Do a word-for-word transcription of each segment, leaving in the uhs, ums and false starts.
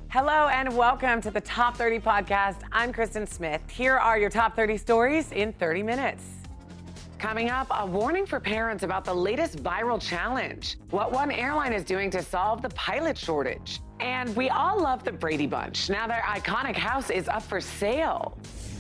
Hello and welcome to the Top thirty podcast. I'm Kristen Smith. Here are your top thirty stories in thirty minutes. Coming up, a warning for parents about the latest viral challenge, what one airline is doing to solve the pilot shortage. And we all love the Brady Bunch. Now their iconic house is up for sale.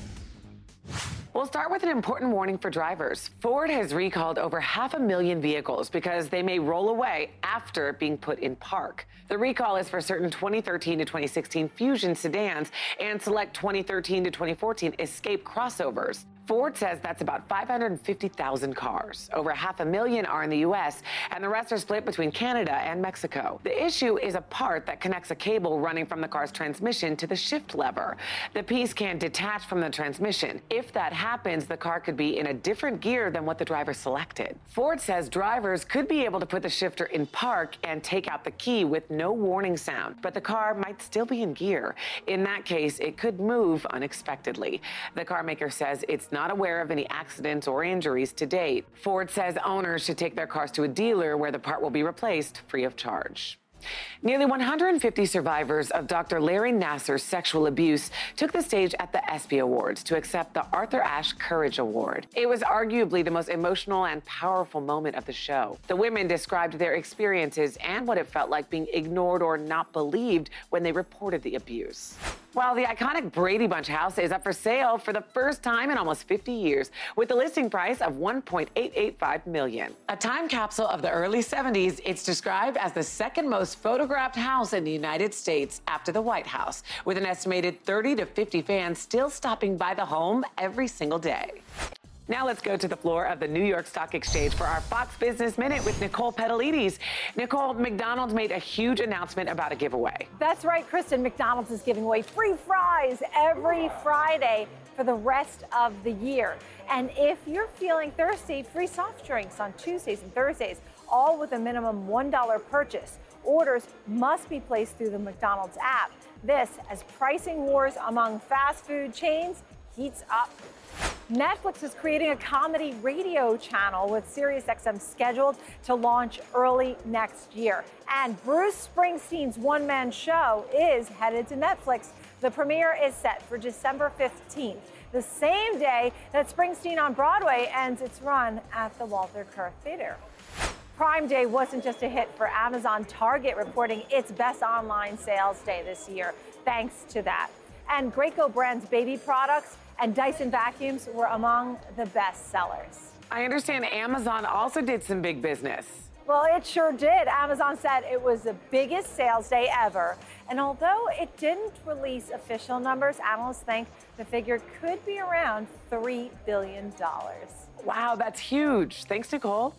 We'll start with an important warning for drivers. Ford has recalled over half a million vehicles because they may roll away after being put in park. The recall is for certain twenty thirteen to twenty sixteen Fusion sedans and select twenty thirteen to twenty fourteen Escape crossovers. Ford says that's about five hundred fifty thousand cars. Over half a million are in the U S, and the rest are split between Canada and Mexico. The issue is a part that connects a cable running from the car's transmission to the shift lever. The piece can detach from the transmission. If that happens, the car could be in a different gear than what the driver selected. Ford says drivers could be able to put the shifter in park and take out the key with no warning sound, but the car might still be in gear. In that case, it could move unexpectedly. The car maker says it's not not aware of any accidents or injuries to date. Ford says owners should take their cars to a dealer where the part will be replaced free of charge. Nearly one hundred fifty survivors of Doctor Larry Nassar's sexual abuse took the stage at the ESPY Awards to accept the Arthur Ashe Courage Award. It was arguably the most emotional and powerful moment of the show. The women described their experiences and what it felt like being ignored or not believed when they reported the abuse. While the iconic Brady Bunch house is up for sale for the first time in almost fifty years, with a listing price of one point eight eight five million dollars. A time capsule of the early seventies, it's described as the second most photographed house in the United States after the White House, with an estimated thirty to fifty fans still stopping by the home every single day. Now let's go to the floor of the New York Stock Exchange for our Fox Business Minute with Nicole Petalides. Nicole, McDonald's made a huge announcement about a giveaway. That's right, Kristen. McDonald's is giving away free fries every Friday for the rest of the year. And if you're feeling thirsty, free soft drinks on Tuesdays and Thursdays, all with a minimum one dollar purchase. Orders must be placed through the McDonald's app. This as pricing wars among fast food chains heats up. Netflix is creating a comedy radio channel with SiriusXM scheduled to launch early next year. And Bruce Springsteen's one-man show is headed to Netflix. The premiere is set for December fifteenth, the same day that Springsteen on Broadway ends its run at the Walter Kerr Theater. Prime Day wasn't just a hit for Amazon. Target reporting its best online sales day this year, thanks to that. And Graco brand's baby products and Dyson vacuums were among the best sellers. I understand Amazon also did some big business. Well, it sure did. Amazon said it was the biggest sales day ever. And although it didn't release official numbers, analysts think the figure could be around three billion dollars. Wow, that's huge. Thanks, Nicole.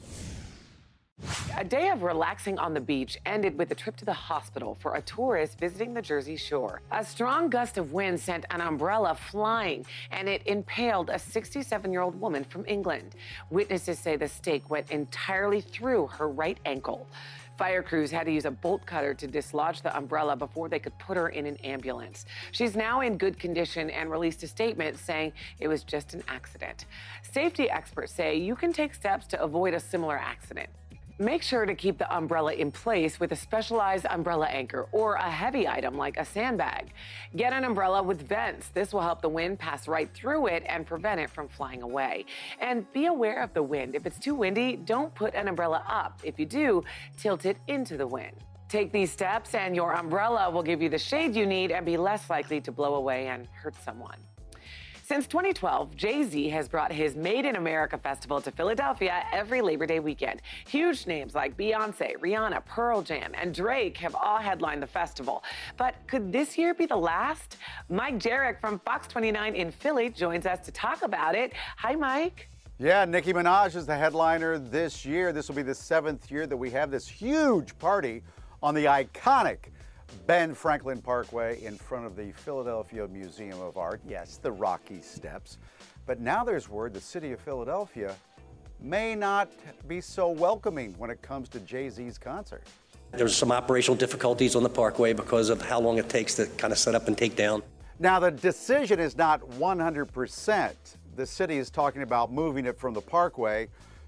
A day of relaxing on the beach ended with a trip to the hospital for a tourist visiting the Jersey Shore. A strong gust of wind sent an umbrella flying, and it impaled a sixty-seven-year-old woman from England. Witnesses say the stake went entirely through her right ankle. Fire crews had to use a bolt cutter to dislodge the umbrella before they could put her in an ambulance. She's now in good condition and released a statement saying it was just an accident. Safety experts say you can take steps to avoid a similar accident. Make sure to keep the umbrella in place with a specialized umbrella anchor or a heavy item like a sandbag. Get an umbrella with vents. This will help the wind pass right through it and prevent it from flying away. And be aware of the wind. If it's too windy, don't put an umbrella up. If you do, tilt it into the wind. Take these steps and your umbrella will give you the shade you need and be less likely to blow away and hurt someone. Since twenty twelve, Jay-Z has brought his Made in America festival to Philadelphia every Labor Day weekend. Huge names like Beyonce, Rihanna, Pearl Jam, and Drake have all headlined the festival. But could this year be the last? Mike Jarek from Fox twenty-nine in Philly joins us to talk about it. Hi, Mike. Yeah, Nicki Minaj is the headliner this year. This will be the seventh year that we have this huge party on the iconic Ben Franklin Parkway in front of the Philadelphia Museum of Art. Yes, the Rocky Steps. But now there's word the city of Philadelphia may not be so welcoming when it comes to Jay-Z's concert. There's some operational difficulties on the parkway because of how long it takes to kind of set up and take down. Now, the decision is not one hundred percent. The city is talking about moving it from the parkway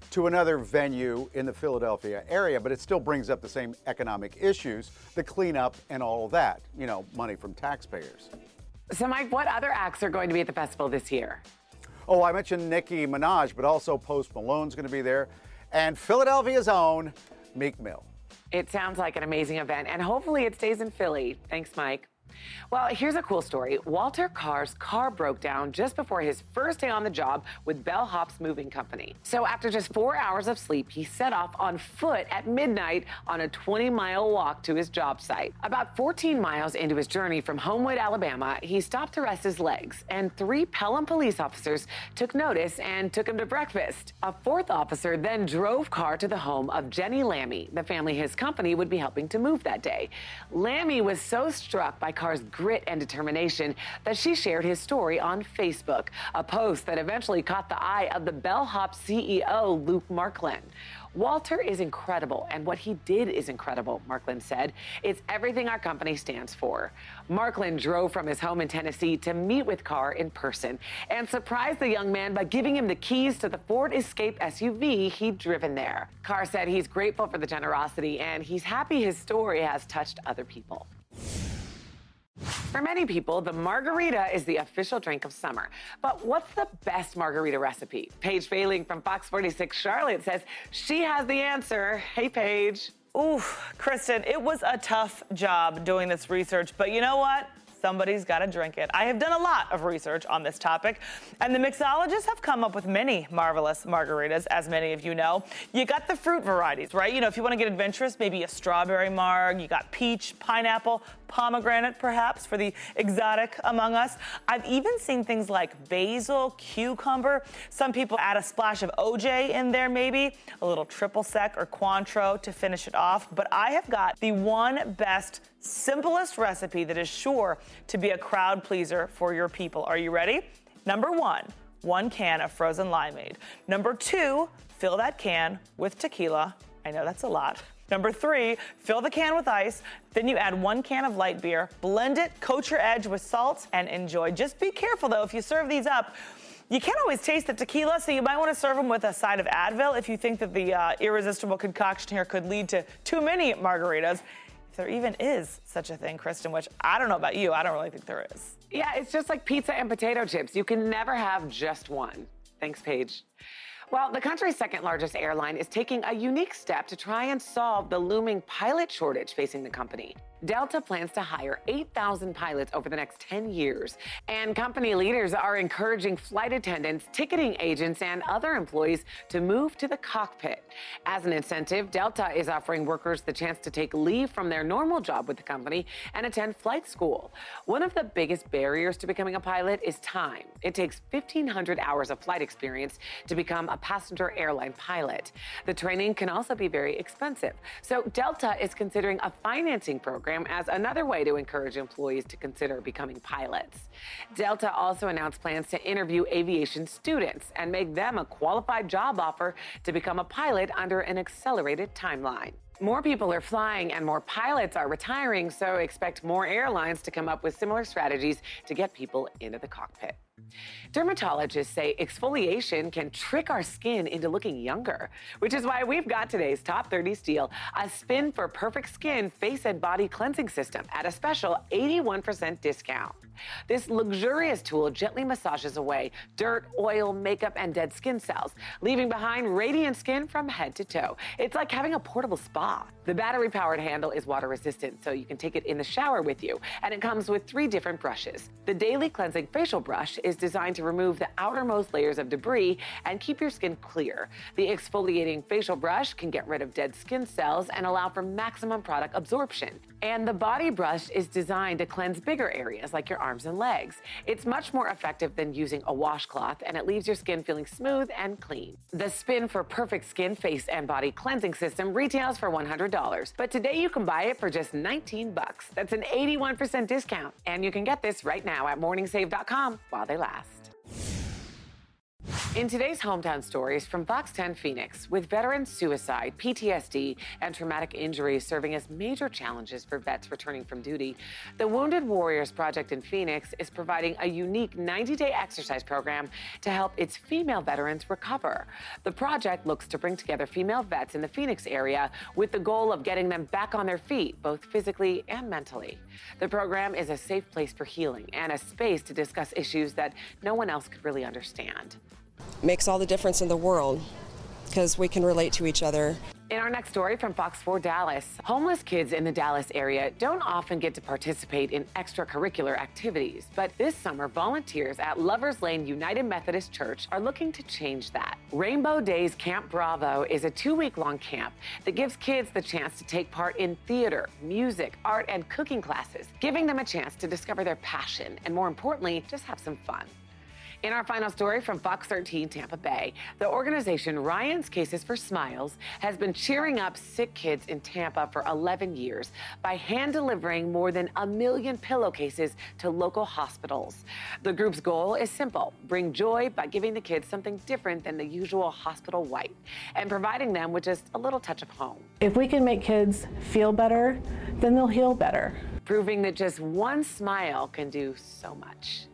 to another venue in the Philadelphia area, but it still brings up the same economic issues, the cleanup and all of that, you know, money from taxpayers. So, Mike, what other acts are going to be at the festival this year? Oh, I mentioned Nicki Minaj, but also Post Malone's going to be there, and Philadelphia's own Meek Mill. It sounds like an amazing event, and hopefully it stays in Philly. Thanks, Mike. Well, here's a cool story. Walter Carr's car broke down just before his first day on the job with Bellhops Moving Company. So after just four hours of sleep, he set off on foot at midnight on a twenty mile walk to his job site. About fourteen miles into his journey from Homewood, Alabama, he stopped to rest his legs, and three Pelham police officers took notice and took him to breakfast. A fourth officer then drove Carr to the home of Jenny Lammy, the family his company would be helping to move that day. Lammy was so struck by Carr's grit and determination that she shared his story on Facebook, a post that eventually caught the eye of the Bellhop C E O, Luke Marklin. Walter is incredible, and what he did is incredible, Marklin said. It's everything our company stands for. Marklin drove from his home in Tennessee to meet with Carr in person and surprised the young man by giving him the keys to the Ford Escape S U V he'd driven there. Carr said he's grateful for the generosity, and he's happy his story has touched other people. For many people, the margarita is the official drink of summer. But what's the best margarita recipe? Paige Failing from Fox forty-six Charlotte says she has the answer. Hey, Paige. Ooh, Kristen, it was a tough job doing this research, but you know what? Somebody's got to drink it. I have done a lot of research on this topic, and the mixologists have come up with many marvelous margaritas, as many of you know. You got the fruit varieties, right? You know, if you want to get adventurous, maybe a strawberry marg. You got peach, pineapple, pomegranate, perhaps, for the exotic among us. I've even seen things like basil, cucumber. Some people add a splash of O J in there, maybe, a little triple sec or Cointreau to finish it off. But I have got the one best, simplest recipe that is sure to be a crowd pleaser for your people. Are you ready? Number one, one can of frozen limeade. Number two, fill that can with tequila. I know that's a lot. Number three, fill the can with ice. Then you add one can of light beer, blend it, coat your edge with salt, and enjoy. Just be careful, though, if you serve these up. You can't always taste the tequila, so you might want to serve them with a side of Advil if you think that the uh, irresistible concoction here could lead to too many margaritas. If there even is such a thing, Kristen, which I don't know about you, I don't really think there is. Yeah, it's just like pizza and potato chips. You can never have just one. Thanks, Paige. Well, the country's second largest airline is taking a unique step to try and solve the looming pilot shortage facing the company. Delta plans to hire eight thousand pilots over the next ten years, and company leaders are encouraging flight attendants, ticketing agents, and other employees to move to the cockpit. As an incentive, Delta is offering workers the chance to take leave from their normal job with the company and attend flight school. One of the biggest barriers to becoming a pilot is time. It takes fifteen hundred hours of flight experience to become a passenger airline pilot. The training can also be very expensive, so Delta is considering a financing program as another way to encourage employees to consider becoming pilots. Delta also announced plans to interview aviation students and make them a qualified job offer to become a pilot under an accelerated timeline. More people are flying and more pilots are retiring, so expect more airlines to come up with similar strategies to get people into the cockpit. Dermatologists say exfoliation can trick our skin into looking younger, which is why we've got today's Top thirty Steal, a Spin for Perfect Skin face and body cleansing system at a special eighty-one percent discount. This luxurious tool gently massages away dirt, oil, makeup, and dead skin cells, leaving behind radiant skin from head to toe. It's like having a portable spa. The battery-powered handle is water-resistant, so you can take it in the shower with you, and it comes with three different brushes. The Daily Cleansing Facial Brush is designed to remove the outermost layers of debris and keep your skin clear. The exfoliating facial brush can get rid of dead skin cells and allow for maximum product absorption. And the body brush is designed to cleanse bigger areas like your arms and legs. It's much more effective than using a washcloth, and it leaves your skin feeling smooth and clean. The Spin for Perfect Skin face and body cleansing system retails for one hundred dollars, but today you can buy it for just nineteen bucks. That's an eighty-one percent discount, and you can get this right now at morning save dot com while they last. In today's Hometown Stories from Fox ten Phoenix, with veteran suicide, P T S D, and traumatic injuries serving as major challenges for vets returning from duty, the Wounded Warriors Project in Phoenix is providing a unique ninety-day exercise program to help its female veterans recover. The project looks to bring together female vets in the Phoenix area with the goal of getting them back on their feet, both physically and mentally. The program is a safe place for healing and a space to discuss issues that no one else could really understand. Makes all the difference in the world because we can relate to each other. In our next story from Fox four Dallas, homeless kids in the Dallas area don't often get to participate in extracurricular activities, but this summer, volunteers at Lovers Lane United Methodist Church are looking to change that. Rainbow Days Camp Bravo is a two-week-long camp that gives kids the chance to take part in theater, music, art, and cooking classes, giving them a chance to discover their passion and, more importantly, just have some fun. In our final story from Fox thirteen Tampa Bay, the organization Ryan's Cases for Smiles has been cheering up sick kids in Tampa for eleven years by hand-delivering more than a million pillowcases to local hospitals. The group's goal is simple: bring joy by giving the kids something different than the usual hospital wipe and providing them with just a little touch of home. If we can make kids feel better, then they'll heal better. Proving that just one smile can do so much.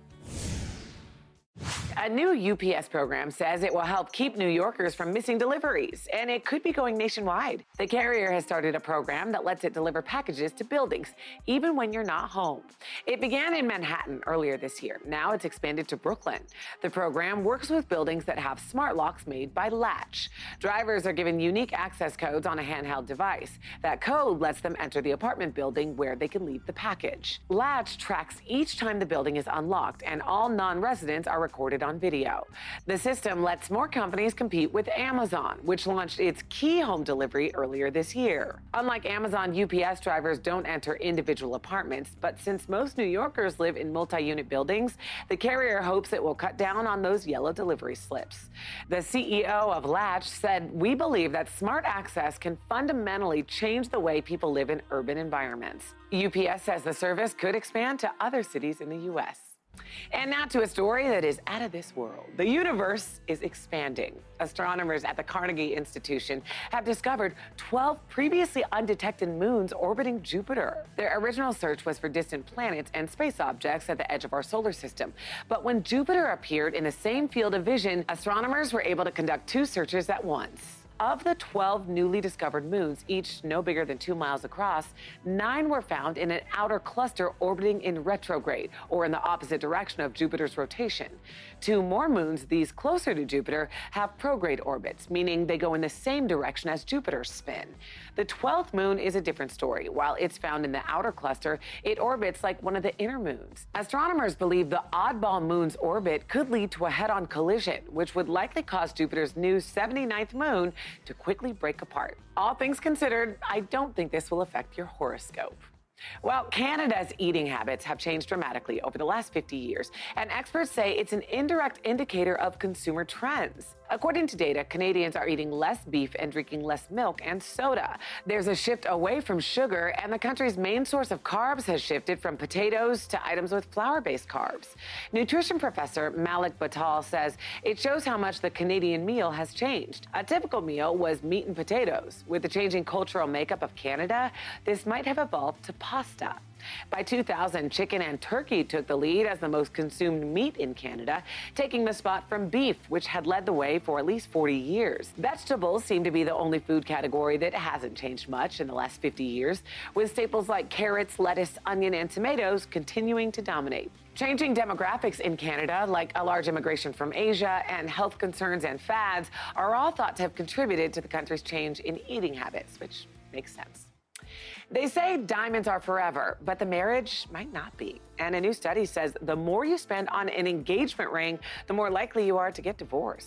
A new U P S program says it will help keep New Yorkers from missing deliveries, and it could be going nationwide. The carrier has started a program that lets it deliver packages to buildings, even when you're not home. It began in Manhattan earlier this year. Now it's expanded to Brooklyn. The program works with buildings that have smart locks made by Latch. Drivers are given unique access codes on a handheld device. That code lets them enter the apartment building where they can leave the package. Latch tracks each time the building is unlocked, and all non-residents are recorded on video. The system lets more companies compete with Amazon, which launched its Key Home delivery earlier this year. Unlike Amazon, U P S drivers don't enter individual apartments, but since most New Yorkers live in multi-unit buildings, the carrier hopes it will cut down on those yellow delivery slips. The C E O of Latch said, "We believe that smart access can fundamentally change the way people live in urban environments." U P S says the service could expand to other cities in the U S And now to a story that is out of this world. The universe is expanding. Astronomers at the Carnegie Institution have discovered twelve previously undetected moons orbiting Jupiter. Their original search was for distant planets and space objects at the edge of our solar system. But when Jupiter appeared in the same field of vision, astronomers were able to conduct two searches at once. Of the twelve newly discovered moons, each no bigger than two miles across, nine were found in an outer cluster orbiting in retrograde, or in the opposite direction of Jupiter's rotation. Two more moons, these closer to Jupiter, have prograde orbits, meaning they go in the same direction as Jupiter's spin. The twelfth moon is a different story. While it's found in the outer cluster, it orbits like one of the inner moons. Astronomers believe the oddball moon's orbit could lead to a head-on collision, which would likely cause Jupiter's new seventy-ninth moon to quickly break apart. All things considered, I don't think this will affect your horoscope. Well, Canada's eating habits have changed dramatically over the last fifty years, and experts say it's an indirect indicator of consumer trends. According to data, Canadians are eating less beef and drinking less milk and soda. There's a shift away from sugar, and the country's main source of carbs has shifted from potatoes to items with flour-based carbs. Nutrition professor Malik Batal says it shows how much the Canadian meal has changed. A typical meal was meat and potatoes. With the changing cultural makeup of Canada, this might have evolved to pasta. By two thousand, chicken and turkey took the lead as the most consumed meat in Canada, taking the spot from beef, which had led the way for at least forty years. Vegetables seem to be the only food category that hasn't changed much in the last fifty years, with staples like carrots, lettuce, onion, and tomatoes continuing to dominate. Changing demographics in Canada, like a large immigration from Asia and health concerns and fads, are all thought to have contributed to the country's change in eating habits, which makes sense. They say diamonds are forever, but the marriage might not be. And a new study says the more you spend on an engagement ring, the more likely you are to get divorced.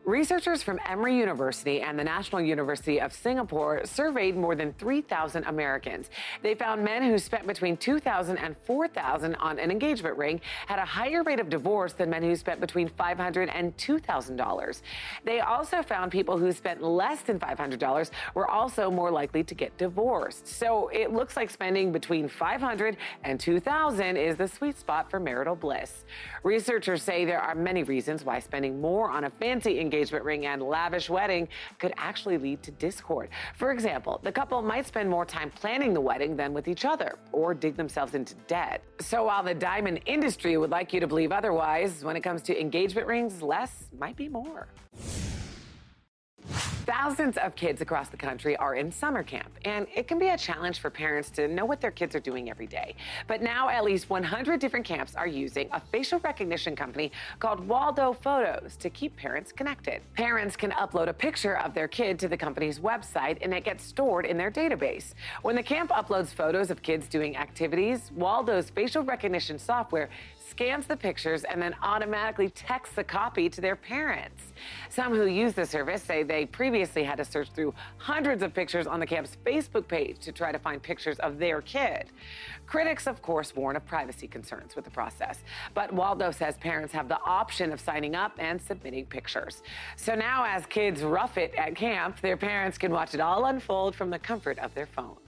Researchers from Emory University and the National University of Singapore surveyed more than three thousand Americans. They found men who spent between two thousand dollars and four thousand dollars on an engagement ring had a higher rate of divorce than men who spent between five hundred dollars and two thousand dollars. They also found people who spent less than five hundred dollars were also more likely to get divorced. So it looks like spending between five hundred dollars and two thousand dollars is the sweet spot for marital bliss. Researchers say there are many reasons why spending more on a fancy engagement engagement ring and lavish wedding could actually lead to discord. For example, the couple might spend more time planning the wedding than with each other, or dig themselves into debt. So while the diamond industry would like you to believe otherwise, when it comes to engagement rings, less might be more. Thousands of kids across the country are in summer camp, and it can be a challenge for parents to know what their kids are doing every day. But now at least one hundred different camps are using a facial recognition company called Waldo Photos to keep parents connected. Parents can upload a picture of their kid to the company's website, and it gets stored in their database. When the camp uploads photos of kids doing activities, Waldo's facial recognition software scans the pictures and then automatically texts the copy to their parents. Some who use the service say they previously had to search through hundreds of pictures on the camp's Facebook page to try to find pictures of their kid. Critics, of course, warn of privacy concerns with the process, but Waldo says parents have the option of signing up and submitting pictures. So now as kids rough it at camp, their parents can watch it all unfold from the comfort of their phone.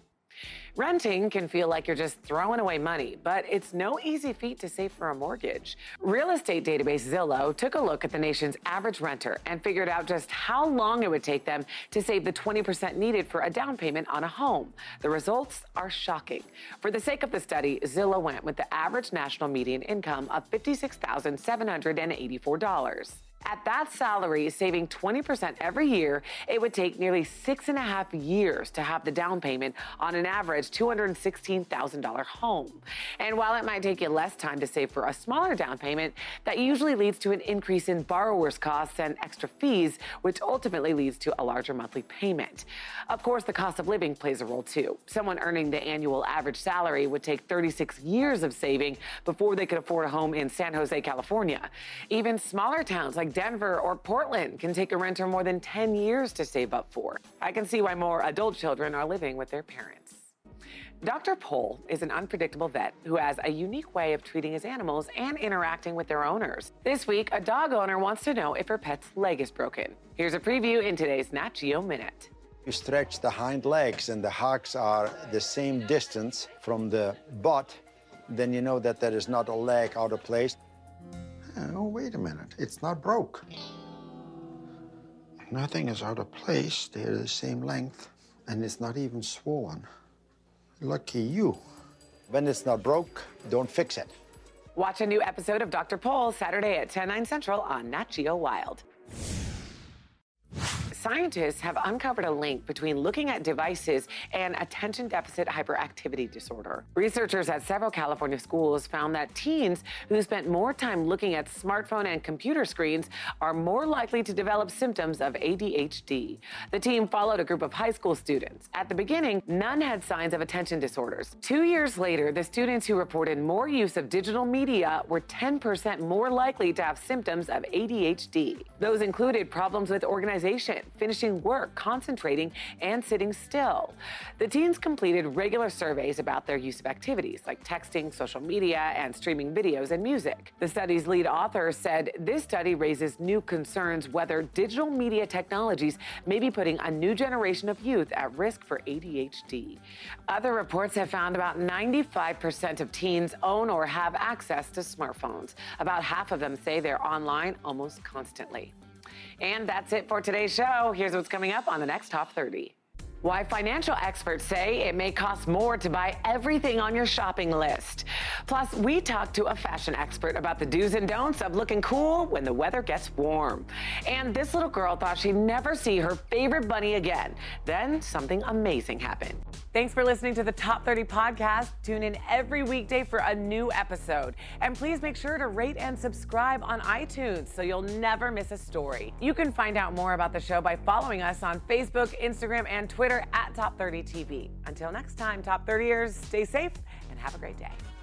Renting can feel like you're just throwing away money, but it's no easy feat to save for a mortgage. Real estate database Zillow took a look at the nation's average renter and figured out just how long it would take them to save the twenty percent needed for a down payment on a home. The results are shocking. For the sake of the study, Zillow went with the average national median income of fifty-six thousand seven hundred eighty-four dollars. At that salary, saving twenty percent every year, it would take nearly six and a half years to have the down payment on an average two hundred sixteen thousand dollars home. And while it might take you less time to save for a smaller down payment, that usually leads to an increase in borrower's costs and extra fees, which ultimately leads to a larger monthly payment. Of course, the cost of living plays a role too. Someone earning the annual average salary would take thirty-six years of saving before they could afford a home in San Jose, California. Even smaller towns like Denver or Portland can take a renter more than ten years to save up for. I can see why more adult children are living with their parents. Doctor Pole is an unpredictable vet who has a unique way of treating his animals and interacting with their owners. This week, a dog owner wants to know if her pet's leg is broken. Here's a preview in today's Nat Geo Minute. You stretch the hind legs and the hocks are the same distance from the butt, then you know that there is not a leg out of place. Oh, wait a minute, it's not broke. Nothing is out of place, they're the same length, and it's not even swollen. Lucky you. When it's not broke, don't fix it. Watch a new episode of Doctor Pole Saturday at ten, nine central on Nat Geo Wild. Scientists have uncovered a link between looking at devices and attention deficit hyperactivity disorder. Researchers at several California schools found that teens who spent more time looking at smartphone and computer screens are more likely to develop symptoms of A D H D. The team followed a group of high school students. At the beginning, none had signs of attention disorders. Two years later, the students who reported more use of digital media were ten percent more likely to have symptoms of A D H D. Those included problems with organization, finishing work, concentrating, and sitting still. The teens completed regular surveys about their use of activities like texting, social media, and streaming videos and music. The study's lead author said this study raises new concerns whether digital media technologies may be putting a new generation of youth at risk for A D H D. Other reports have found about ninety-five percent of teens own or have access to smartphones. About half of them say they're online almost constantly. And that's it for today's show. Here's what's coming up on the next Top thirty. Why financial experts say it may cost more to buy everything on your shopping list. Plus, we talked to a fashion expert about the do's and don'ts of looking cool when the weather gets warm. And this little girl thought she'd never see her favorite bunny again. Then something amazing happened. Thanks for listening to the Top thirty podcast. Tune in every weekday for a new episode. And please make sure to rate and subscribe on iTunes so you'll never miss a story. You can find out more about the show by following us on Facebook, Instagram, and Twitter at Top thirty T V. Until next time, Top thirtyers, stay safe and have a great day.